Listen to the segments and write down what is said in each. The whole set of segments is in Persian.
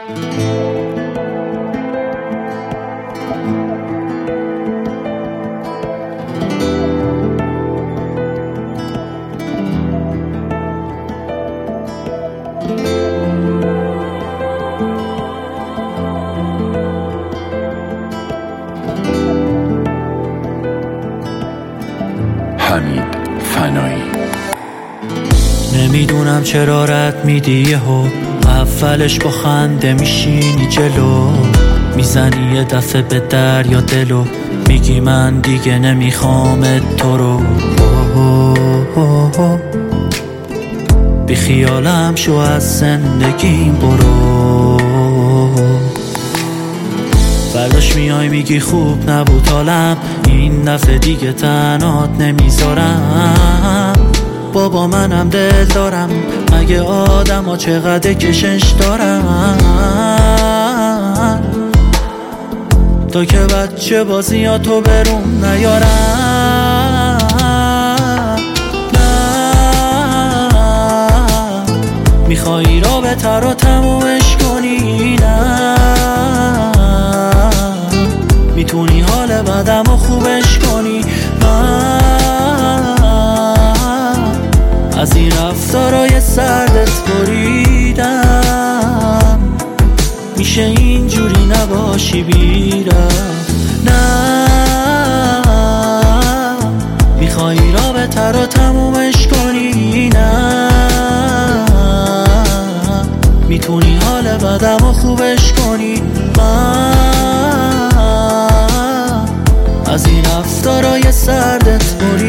حمید فنایی. نمیدونم چرا رد میدی یهو، اولش با خنده میشینی جلو، میزنی یه دفعه به دریا دلو، میگی من دیگه نمیخوام تو رو. بی خیالم شو از زندگیم برو. برداشت میای میگی خوب نبود حالم، این دفعه دیگه تنهات نمیذارم. بابا منم دل دارم، مگه آدم ها چقدر کشش دارم، تا که بچه بازی ها تو بروم نیارم. نه میخوایی رابطه رو تمومش کنی، نه میتونی حال بدم رو خوبش کنی. من از این رفتارای سردت بریدم، میشه اینجوری نباشی بیرم. نه میخوایی رابطه رو تمومش کنی، نه میتونی حال بدم رو خوبش کنی. من از این رفتارای سردت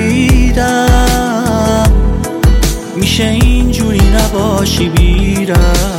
بریدم، میشه اینجوری نباشی بیرم.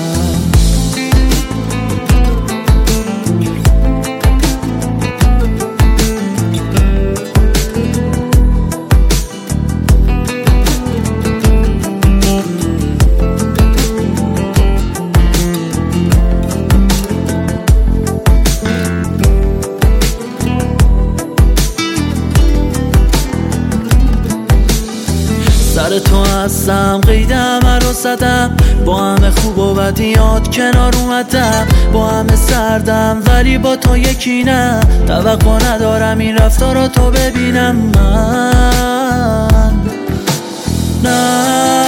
سر تو هستم قیدم رو زدم، با همه خوب و بدیات کنار اومدم، با همه سردم ولی با تو یکی نه. توقع ندارم این رفتار تو ببینم من. نه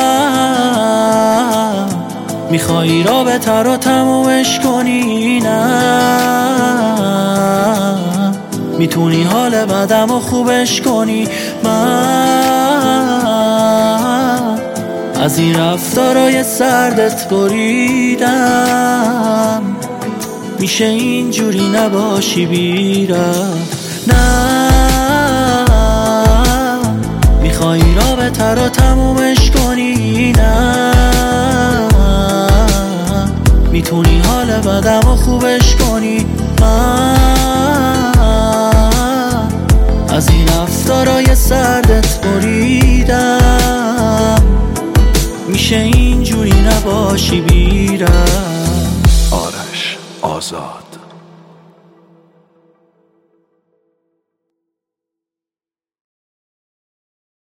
میخوایی رابطه رو تمومش کنی، نه میتونی حال بدم رو خوبش کنی. من از این رفتارای سردت بریدم، میشه اینجوری نباشی بیرم. نه میخوایی رابطه رو تمومش کنی، نه میتونی حال بدم رو خوبش کنی. من از این رفتارای سردت بریدم، میشه اینجوری نباشی بیرم. آرش آزاد.